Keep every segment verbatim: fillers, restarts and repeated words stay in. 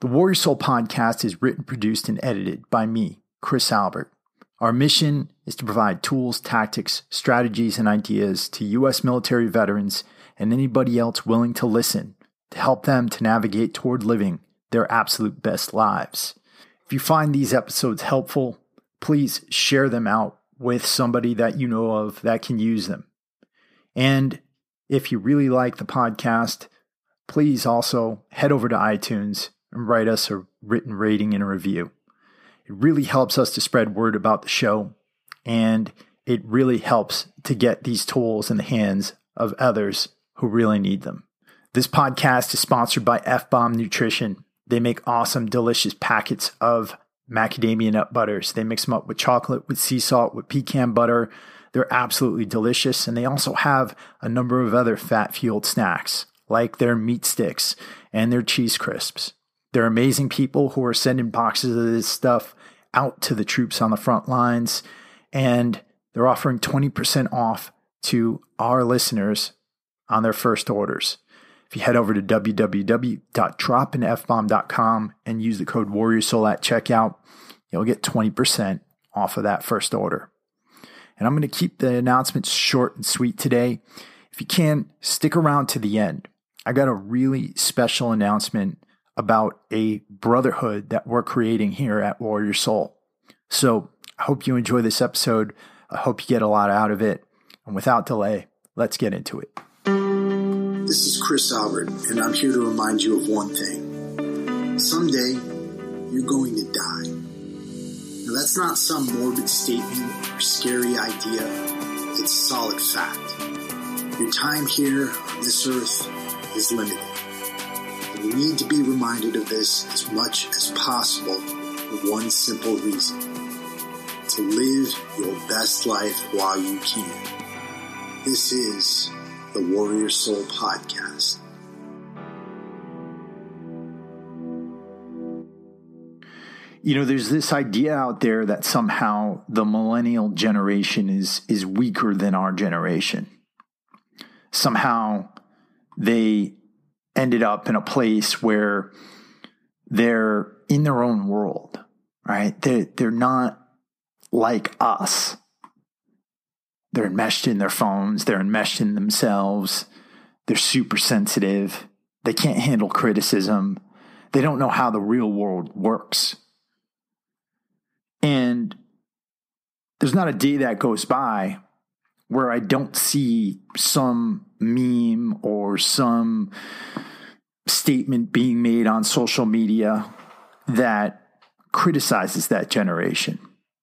The Warrior Soul podcast is written, produced, and edited by me, Chris Albert. Our mission is to provide tools, tactics, strategies, and ideas to U S military veterans and anybody else willing to listen to help them to navigate toward living their absolute best lives. If you find these episodes helpful, please share them out with somebody that you know of that can use them. And if you really like the podcast, please also head over to iTunes and write us a written rating and a review. It really helps us to spread word about the show, and it really helps to get these tools in the hands of others who really need them. This podcast is sponsored by F-Bomb Nutrition. They make awesome, delicious packets of macadamia nut butters. They mix them up with chocolate, with sea salt, with pecan butter. They're absolutely delicious, and they also have a number of other fat-fueled snacks, like their meat sticks and their cheese crisps. They're amazing people who are sending boxes of this stuff out to the troops on the front lines, and they're offering twenty percent off to our listeners on their first orders. If you head over to w w w dot drop in f bomb dot com and use the code WarriorSoul at checkout, you'll get twenty percent off of that first order. And I'm going to keep the announcements short and sweet today. If you can, stick around to the end. I got a really special announcement about a brotherhood that we're creating here at Warrior Soul. So I hope you enjoy this episode. I hope you get a lot out of it. And without delay, let's get into it. This is Chris Albert, and I'm here to remind you of one thing. Someday, you're going to die. Now, that's not some morbid statement or scary idea. It's solid fact. Your time here on this earth is limited. And you need to be reminded of this as much as possible for one simple reason. To live your best life while you can. This is the Warrior Soul Podcast. You know, there's this idea out there that somehow the millennial generation is is weaker than our generation. Somehow they ended up in a place where they're in their own world, right? They, they're not like us. They're enmeshed in their phones. They're enmeshed in themselves. They're super sensitive. They can't handle criticism. They don't know how the real world works. And there's not a day that goes by where I don't see some meme or some statement being made on social media that criticizes that generation.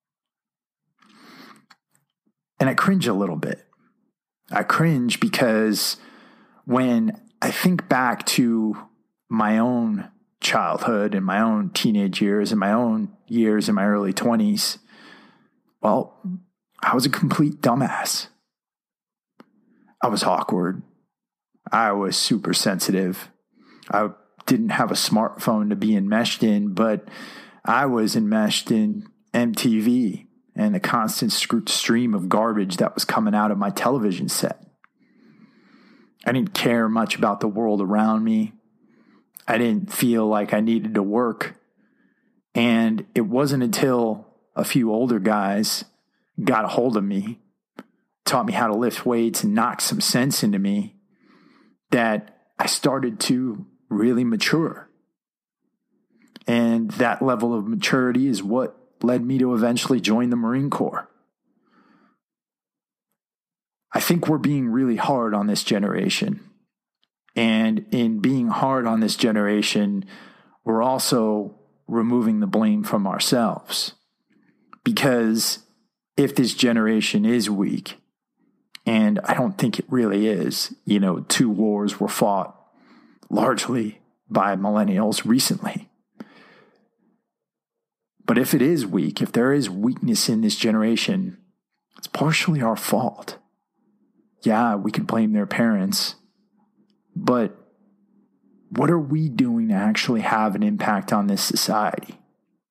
And I cringe a little bit. I cringe because when I think back to my own childhood and my own teenage years and my own years in my early twenties, well, I was a complete dumbass. I was awkward. I was super sensitive. I didn't have a smartphone to be enmeshed in, but I was enmeshed in M T V and the constant stream of garbage that was coming out of my television set. I didn't care much about the world around me. I didn't feel like I needed to work. And it wasn't until a few older guys got a hold of me, taught me how to lift weights and knocked some sense into me, that I started to really mature. And that level of maturity is what led me to eventually join the Marine Corps. I think we're being really hard on this generation. And in being hard on this generation, we're also removing the blame from ourselves. Because if this generation is weak, and I don't think it really is, you know, two wars were fought largely by millennials recently. But if it is weak, if there is weakness in this generation, it's partially our fault. Yeah, we can blame their parents, but what are we doing to actually have an impact on this society?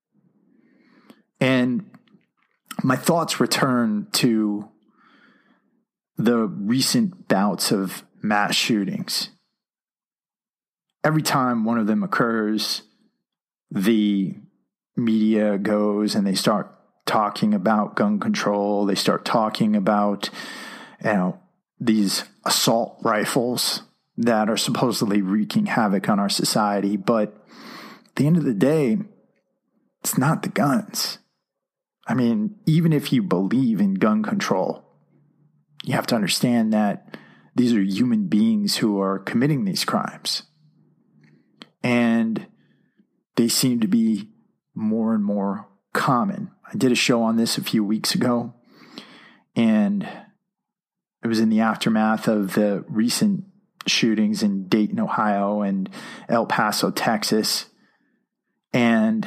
And my thoughts return to the recent bouts of mass shootings. Every time one of them occurs, the media goes and they start talking about gun control. They start talking about, you know, these assault rifles that are supposedly wreaking havoc on our society. But at the end of the day, it's not the guns. I mean, even if you believe in gun control, you have to understand that these are human beings who are committing these crimes. And they seem to be more and more common. I did a show on this a few weeks ago, and it was in the aftermath of the recent shootings in Dayton, Ohio, and El Paso, Texas. And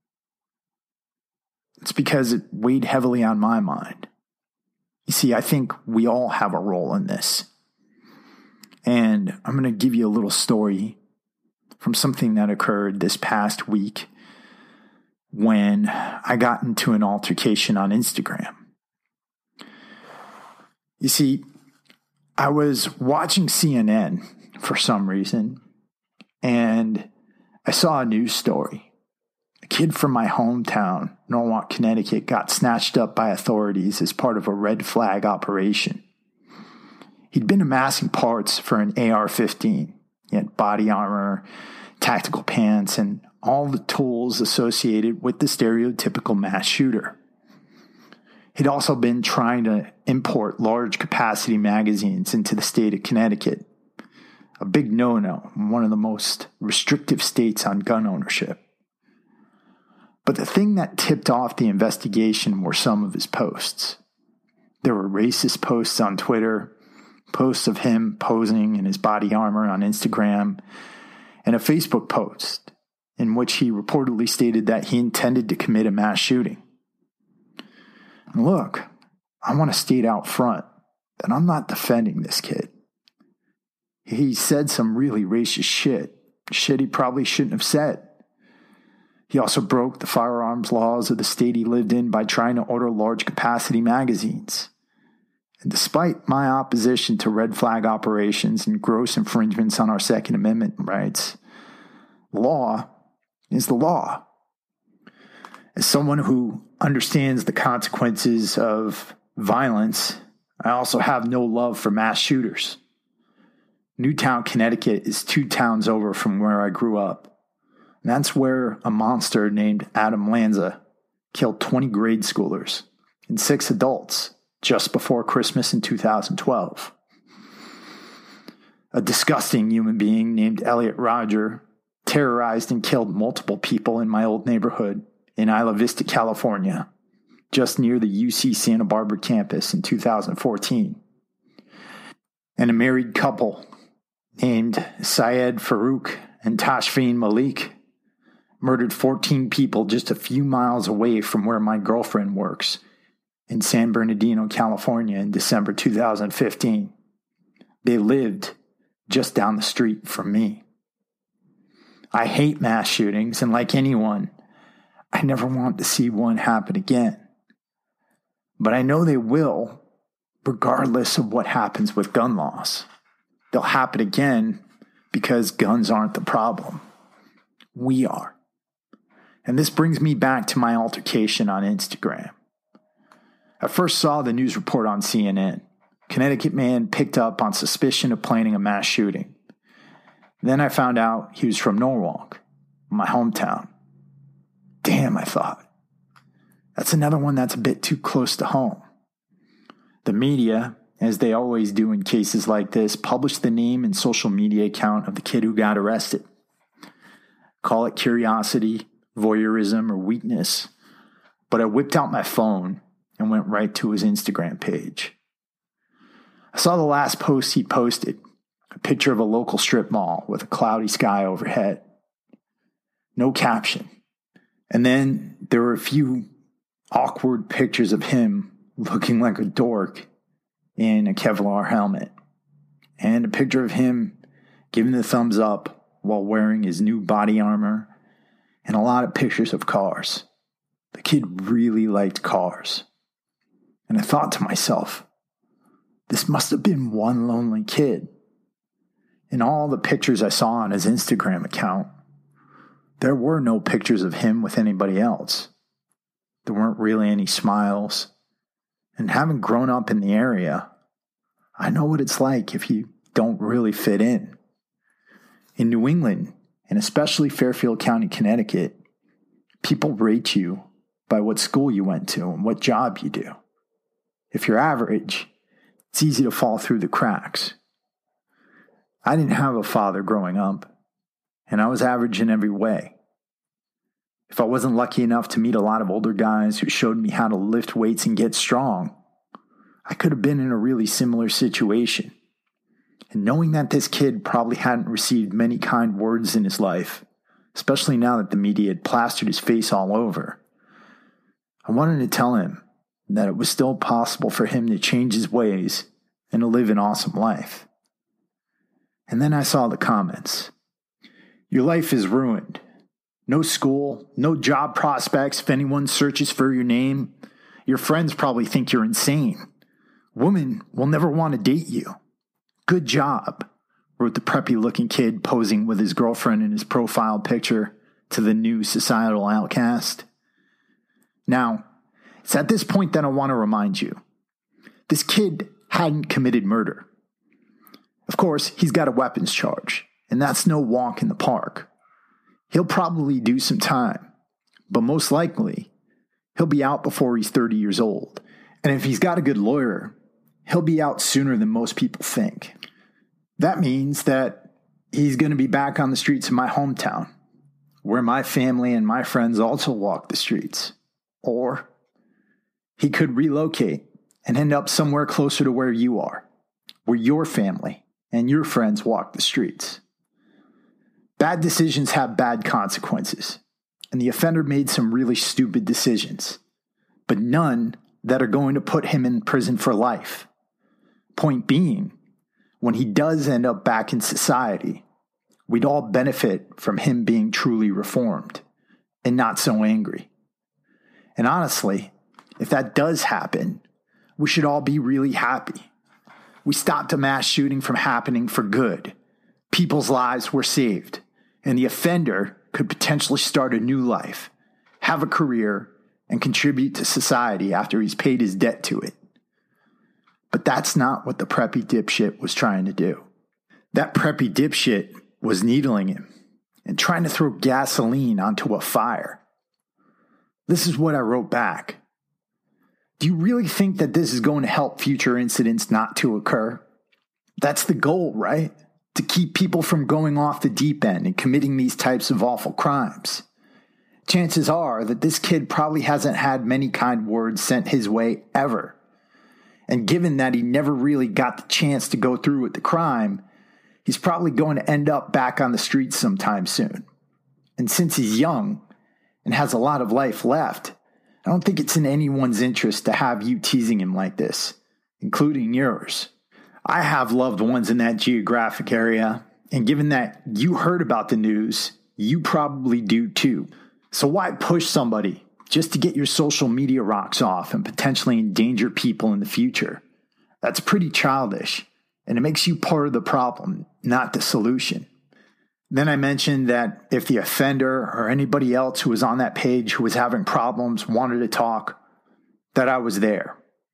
it's because it weighed heavily on my mind. You see, I think we all have a role in this. And I'm going to give you a little story from something that occurred this past week when I got into an altercation on Instagram. You see, I was watching C N N for some reason, and I saw a news story. A kid from my hometown, Norwalk, Connecticut, got snatched up by authorities as part of a red flag operation. He'd been amassing parts for an A R fifteen. He had body armor, tactical pants, and all the tools associated with the stereotypical mass shooter. He'd also been trying to import large capacity magazines into the state of Connecticut, a big no-no, one of the most restrictive states on gun ownership. But the thing that tipped off the investigation were some of his posts. There were racist posts on Twitter, posts of him posing in his body armor on Instagram, and a Facebook post in which he reportedly stated that he intended to commit a mass shooting. And look, I want to state out front that I'm not defending this kid. He said some really racist shit, shit he probably shouldn't have said. He also broke the firearms laws of the state he lived in by trying to order large capacity magazines. And despite my opposition to red flag operations and gross infringements on our Second Amendment rights, law is the law. As someone who understands the consequences of violence, I also have no love for mass shooters. Newtown, Connecticut is two towns over from where I grew up. And that's where a monster named Adam Lanza killed twenty grade schoolers and six adults just before Christmas in two thousand twelve. A disgusting human being named Elliot Rodger terrorized and killed multiple people in my old neighborhood in Isla Vista, California, just near the U C Santa Barbara campus in two thousand fourteen. And a married couple named Syed Farouk and Tashfeen Malik murdered fourteen people just a few miles away from where my girlfriend works in San Bernardino, California in December two thousand fifteen. They lived just down the street from me. I hate mass shootings, and like anyone, I never want to see one happen again. But I know they will, regardless of what happens with gun laws. They'll happen again because guns aren't the problem. We are. And this brings me back to my altercation on Instagram. I first saw the news report on C N N. Connecticut man picked up on suspicion of planning a mass shooting. Then I found out he was from Norwalk, my hometown. Damn, I thought. That's another one that's a bit too close to home. The media, as they always do in cases like this, published the name and social media account of the kid who got arrested. Call it curiosity, voyeurism, or weakness, but I whipped out my phone and went right to his Instagram page. I saw the last post he posted, a picture of a local strip mall with a cloudy sky overhead. No caption. And then there were a few awkward pictures of him looking like a dork in a Kevlar helmet, and a picture of him giving the thumbs up while wearing his new body armor, and a lot of pictures of cars. The kid really liked cars. And I thought to myself, this must have been one lonely kid. In all the pictures I saw on his Instagram account, There were no pictures of him with anybody else. There weren't really any smiles. And having grown up in the area, I know what it's like if you don't really fit in. In New England, and especially Fairfield County, Connecticut, people rate you by what school you went to and what job you do. If you're average, it's easy to fall through the cracks. I didn't have a father growing up, and I was average in every way. If I wasn't lucky enough to meet a lot of older guys who showed me how to lift weights and get strong, I could have been in a really similar situation. And knowing that this kid probably hadn't received many kind words in his life, especially now that the media had plastered his face all over, I wanted to tell him that it was still possible for him to change his ways and to live an awesome life. And then I saw the comments. Your life is ruined. No school, no job prospects if anyone searches for your name. Your friends probably think you're insane. Women will never want to date you. Good job, wrote the preppy-looking kid posing with his girlfriend in his profile picture to the new societal outcast. Now, it's at this point that I want to remind you. This kid hadn't committed murder. Of course, he's got a weapons charge, and that's no walk in the park. He'll probably do some time, but most likely, he'll be out before he's thirty years old. And if he's got a good lawyer, he'll be out sooner than most people think. That means that he's going to be back on the streets of my hometown, where my family and my friends also walk the streets. Or he could relocate and end up somewhere closer to where you are, where your family and your friends walk the streets. Bad decisions have bad consequences, and the offender made some really stupid decisions, but none that are going to put him in prison for life. Point being, when he does end up back in society, we'd all benefit from him being truly reformed and not so angry. And honestly, if that does happen, we should all be really happy. We stopped a mass shooting from happening for good. People's lives were saved, and the offender could potentially start a new life, have a career, and contribute to society after he's paid his debt to it. But that's not what the preppy dipshit was trying to do. That preppy dipshit was needling him and trying to throw gasoline onto a fire. This is what I wrote back. Do you really think that this is going to help future incidents not to occur? That's the goal, right? To keep people from going off the deep end and committing these types of awful crimes. Chances are that this kid probably hasn't had many kind words sent his way ever. And given that he never really got the chance to go through with the crime, he's probably going to end up back on the streets sometime soon. And since he's young and has a lot of life left, I don't think it's in anyone's interest to have you teasing him like this, including yours. I have loved ones in that geographic area, and given that you heard about the news, you probably do too. So why push somebody just to get your social media rocks off and potentially endanger people in the future? That's pretty childish, and it makes you part of the problem, not the solution. Then I mentioned that if the offender or anybody else who was on that page who was having problems wanted to talk, that I was there.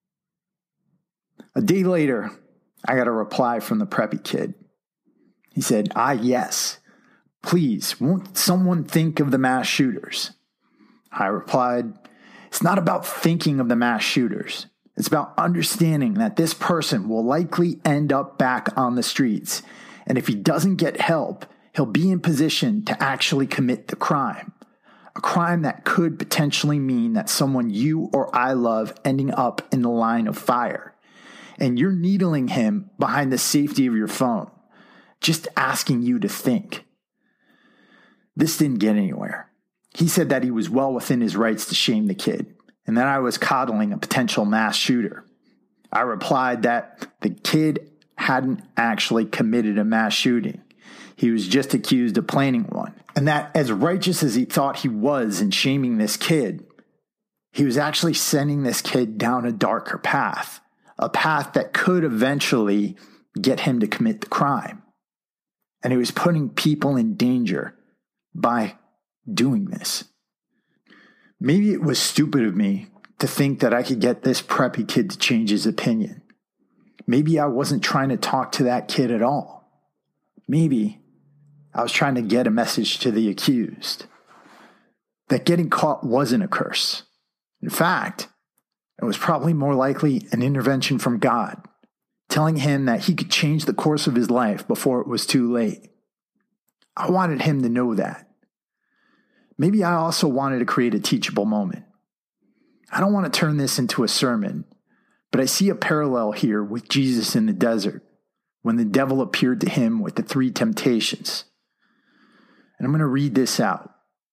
A day later, I got a reply from the preppy kid. He said, ah, yes, please, won't someone think of the mass shooters? I replied, it's not about thinking of the mass shooters. It's about understanding that this person will likely end up back on the streets. And if he doesn't get help, he'll be in position to actually commit the crime. A crime that could potentially mean that someone you or I love ending up in the line of fire. And you're needling him behind the safety of your phone, just asking you to think. This didn't get anywhere. He said that he was well within his rights to shame the kid, and that I was coddling a potential mass shooter. I replied that the kid hadn't actually committed a mass shooting. He was just accused of planning one. And that as righteous as he thought he was in shaming this kid, he was actually sending this kid down a darker path, a path that could eventually get him to commit the crime. And he was putting people in danger by doing this. Maybe it was stupid of me to think that I could get this preppy kid to change his opinion. Maybe I wasn't trying to talk to that kid at all. Maybe I was trying to get a message to the accused that getting caught wasn't a curse. In fact, it was probably more likely an intervention from God, telling him that he could change the course of his life before it was too late. I wanted him to know that. Maybe I also wanted to create a teachable moment. I don't want to turn this into a sermon, but I see a parallel here with Jesus in the desert when the devil appeared to him with the three temptations. And I'm going to read this out.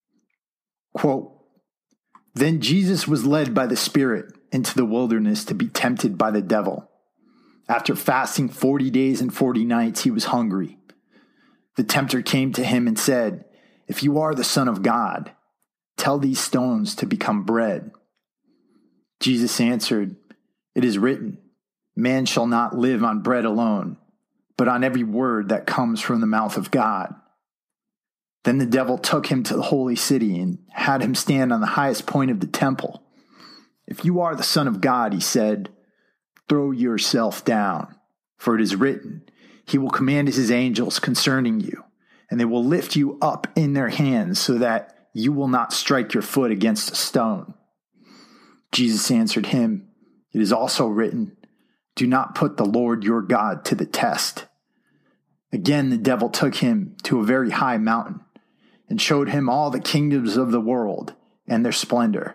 Quote, "Then Jesus was led by the Spirit into the wilderness to be tempted by the devil. After fasting forty days and forty nights, he was hungry. The tempter came to him and said, 'If you are the Son of God, tell these stones to become bread.' Jesus answered, 'It is written, man shall not live on bread alone, but on every word that comes from the mouth of God.' Then the devil took him to the holy city and had him stand on the highest point of the temple. 'If you are the Son of God,' he said, 'throw yourself down, for it is written, he will command his angels concerning you, and they will lift you up in their hands so that you will not strike your foot against a stone.' Jesus answered him, 'It is also written, do not put the Lord your God to the test.' Again the devil took him to a very high mountain and showed him all the kingdoms of the world and their splendor.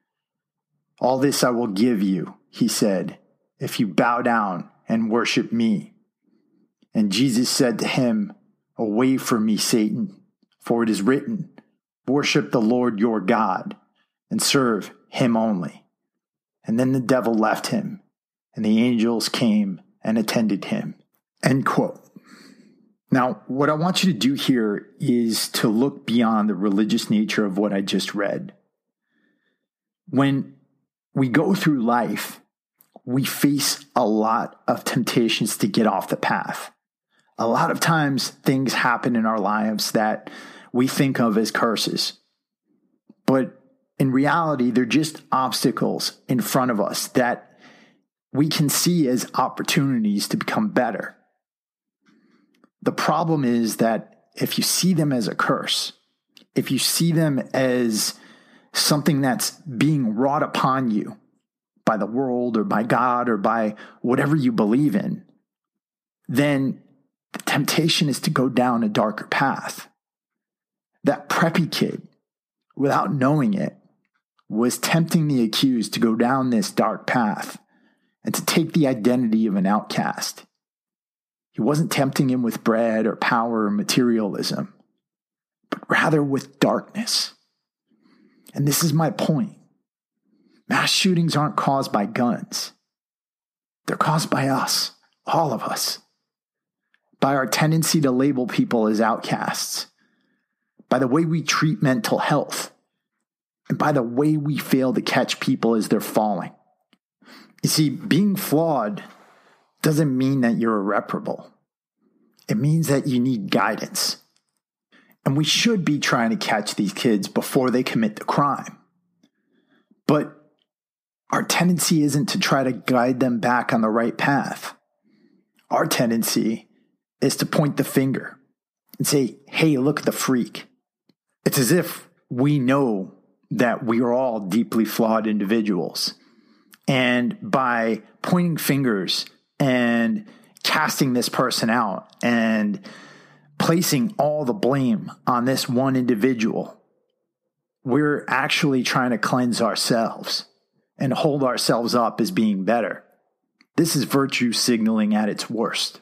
'All this I will give you,' he said, 'if you bow down and worship me.' And Jesus said to him, 'Away from me, Satan, for it is written, worship the Lord your God and serve him only.' And then the devil left him, and the angels came and attended him." End quote. Now, what I want you to do here is to look beyond the religious nature of what I just read. When we go through life, we face a lot of temptations to get off the path. A lot of times things happen in our lives that we think of as curses. But in reality, they're just obstacles in front of us that we can see as opportunities to become better. The problem is that if you see them as a curse, if you see them as something that's being wrought upon you by the world or by God or by whatever you believe in, then the temptation is to go down a darker path. That preppy kid, without knowing it, was tempting the accused to go down this dark path and to take the identity of an outcast. He wasn't tempting him with bread or power or materialism, but rather with darkness. And this is my point. Mass shootings aren't caused by guns. They're caused by us, all of us. By our tendency to label people as outcasts. By the way we treat mental health. And by the way we fail to catch people as they're falling. You see, being flawed doesn't mean that you're irreparable. It means that you need guidance. And we should be trying to catch these kids before they commit the crime. But our tendency isn't to try to guide them back on the right path. Our tendency is to point the finger and say, hey, look at the freak. It's as if we know that we are all deeply flawed individuals. And by pointing fingers and casting this person out and placing all the blame on this one individual, we're actually trying to cleanse ourselves and hold ourselves up as being better. This is virtue signaling at its worst.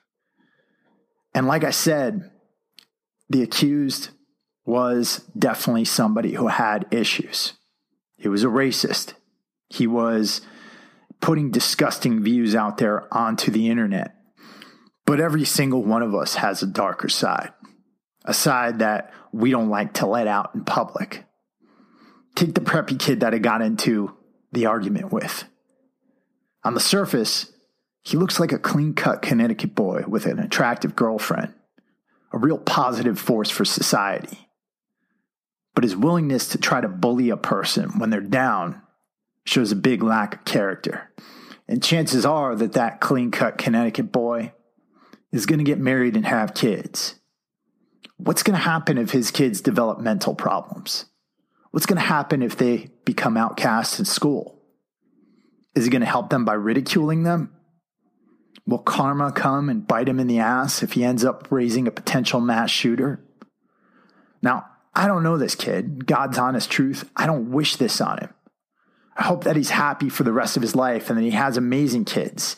And like I said, the accused was definitely somebody who had issues. He was a racist. He was putting disgusting views out there onto the internet. But every single one of us has a darker side, a side that we don't like to let out in public. Take the preppy kid that I got into the argument with. On the surface, he looks like a clean-cut Connecticut boy with an attractive girlfriend, a real positive force for society. but his willingness to try to bully a person when they're down shows a big lack of character. And chances are that that clean-cut Connecticut boy is going to get married and have kids. What's going to happen if his kids develop mental problems? What's going to happen if they become outcasts in school? Is he going to help them by ridiculing them? Will karma come and bite him in the ass if he ends up raising a potential mass shooter? Now, I don't know this kid. God's honest truth, I don't wish this on him. I hope that he's happy for the rest of his life and that he has amazing kids.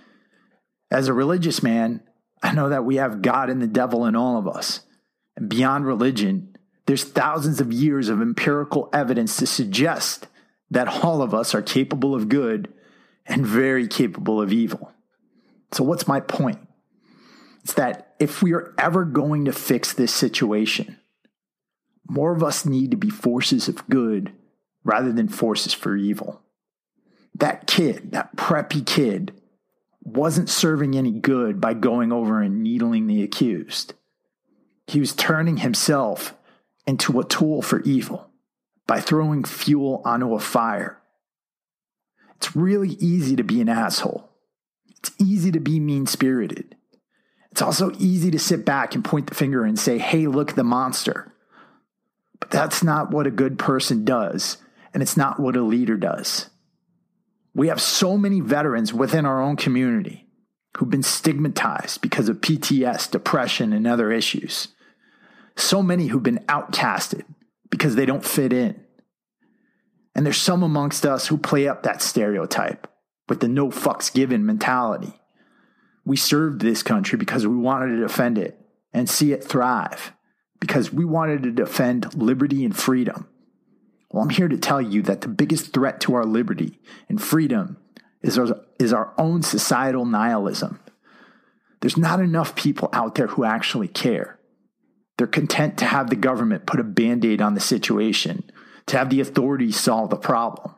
As a religious man, I know that we have God and the devil in all of us. And beyond religion, there's thousands of years of empirical evidence to suggest that all of us are capable of good and very capable of evil. So what's my point? It's that if we are ever going to fix this situation, more of us need to be forces of good rather than forces for evil. That kid, that preppy kid, wasn't serving any good by going over and needling the accused. He was turning himself into a tool for evil by throwing fuel onto a fire. It's really easy to be an asshole. It's easy to be mean-spirited. It's also easy to sit back and point the finger and say, hey, look at the monster. But that's not what a good person does, and it's not what a leader does. We have so many veterans within our own community who've been stigmatized because of P T S, depression, and other issues. So many who've been outcasted because they don't fit in. And there's some amongst us who play up that stereotype with the no fucks given mentality. We served this country because we wanted to defend it and see it thrive, because we wanted to defend liberty and freedom. Well, I'm here to tell you that the biggest threat to our liberty and freedom is our, is our own societal nihilism. There's not enough people out there who actually care. They're content to have the government put a Band-Aid on the situation, to have the authorities solve the problem.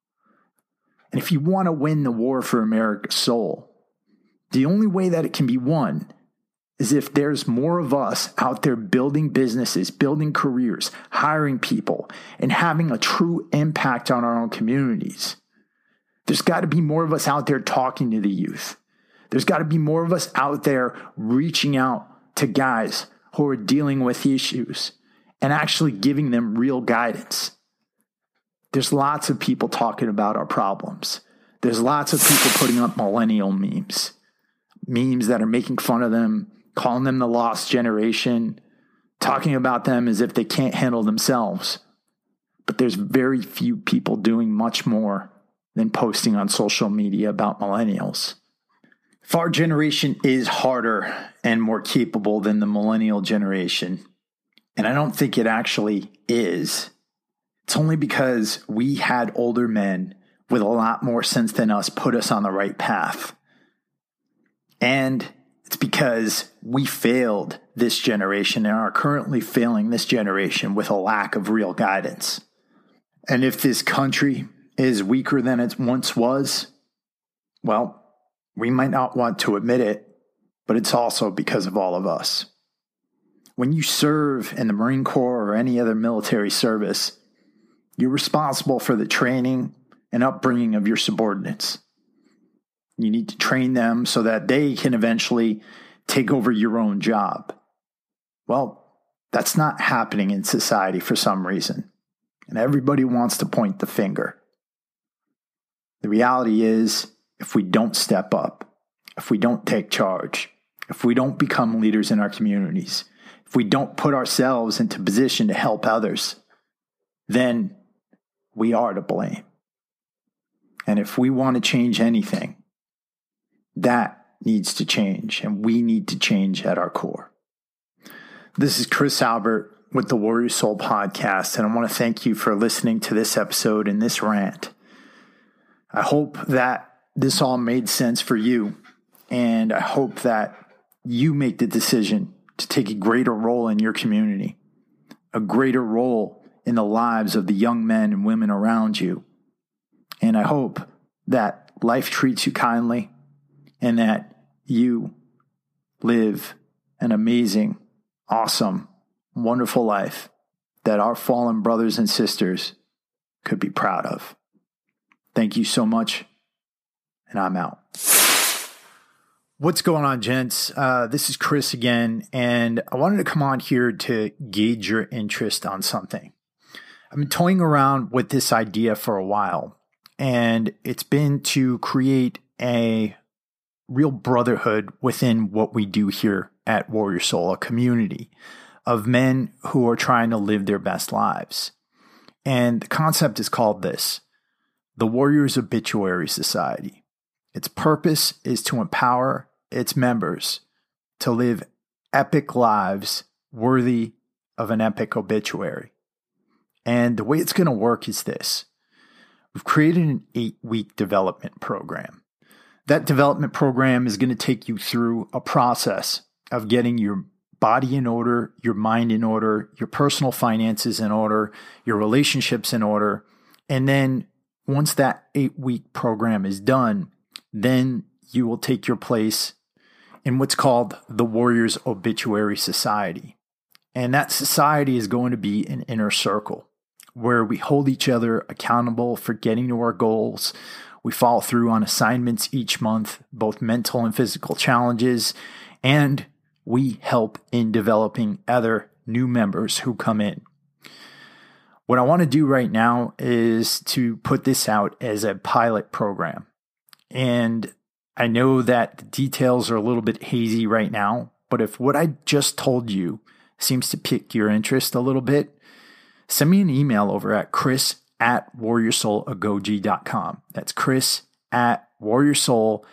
And if you want to win the war for America's soul, the only way that it can be won is if there's more of us out there building businesses, building careers, hiring people, and having a true impact on our own communities. There's got to be more of us out there talking to the youth. There's got to be more of us out there reaching out to guys who are dealing with issues and actually giving them real guidance. There's lots of people talking about our problems. There's lots of people putting up millennial memes, memes that are making fun of them, calling them the lost generation, talking about them as if they can't handle themselves. But there's very few people doing much more than posting on social media about millennials. If our generation is harder and more capable than the millennial generation, and I don't think it actually is, it's only because we had older men with a lot more sense than us put us on the right path. And it's because we failed this generation and are currently failing this generation with a lack of real guidance. And if this country is weaker than it once was, well, we might not want to admit it, but it's also because of all of us. When you serve in the Marine Corps or any other military service, you're responsible for the training and upbringing of your subordinates. You need to train them so that they can eventually take over your own job. Well, that's not happening in society for some reason, and everybody wants to point the finger. The reality is, if we don't step up, if we don't take charge, if we don't become leaders in our communities, if we don't put ourselves into position to help others, then we are to blame. And if we want to change anything, that needs to change, and we need to change at our core. This is Chris Albert with the Warrior Soul Podcast, and I want to thank you for listening to this episode and this rant. I hope that this all made sense for you, and I hope that you make the decision to take a greater role in your community, a greater role in the lives of the young men and women around you. And I hope that life treats you kindly and that you live an amazing, awesome, wonderful life that our fallen brothers and sisters could be proud of. Thank you so much, and I'm out. What's going on, gents? Uh, this is Chris again, and I wanted to come on here to gauge your interest on something. I've been toying around with this idea for a while, and it's been to create a real brotherhood within what we do here at Warrior Soul, a community of men who are trying to live their best lives. And the concept is called this, the Warriors Obituary Society. Its purpose is to empower its members to live epic lives worthy of an epic obituary. And the way it's going to work is this. We've created an eight-week development program. That development program is going to take you through a process of getting your body in order, your mind in order, your personal finances in order, your relationships in order. And then once that eight-week program is done, then you will take your place in what's called the Warriors Obituary Society. And that society is going to be an inner circle where we hold each other accountable for getting to our goals. We follow through on assignments each month, both mental and physical challenges, and we help in developing other new members who come in. What I want to do right now is to put this out as a pilot program. And I know that the details are a little bit hazy right now, but if what I just told you seems to pique your interest a little bit, send me an email over at chris at warrior soul agoge dot com. That's chris at warrior soul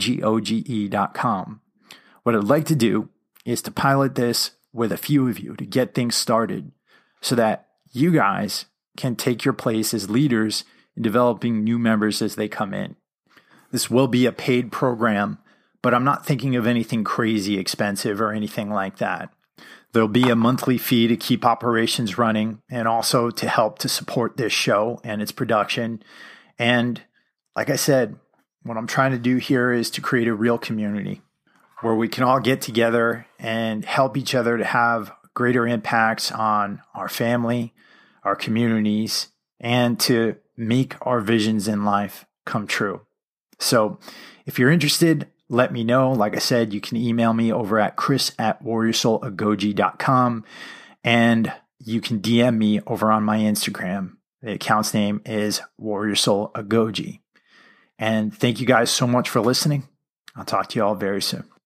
agoge dot com. What I'd like to do is to pilot this with a few of you to get things started so that you guys can take your place as leaders in developing new members as they come in. This will be a paid program, but I'm not thinking of anything crazy expensive or anything like that. There'll be a monthly fee to keep operations running and also to help to support this show and its production. And like I said, what I'm trying to do here is to create a real community where we can all get together and help each other to have greater impacts on our family, our communities, and to make our visions in life come true. So if you're interested, let me know. Like I said, you can email me over at chris at warrior soul agoge dot com, and you can D M me over on my Instagram. The account's name is Warrior Soul Agoge. And thank you guys so much for listening. I'll talk to you all very soon.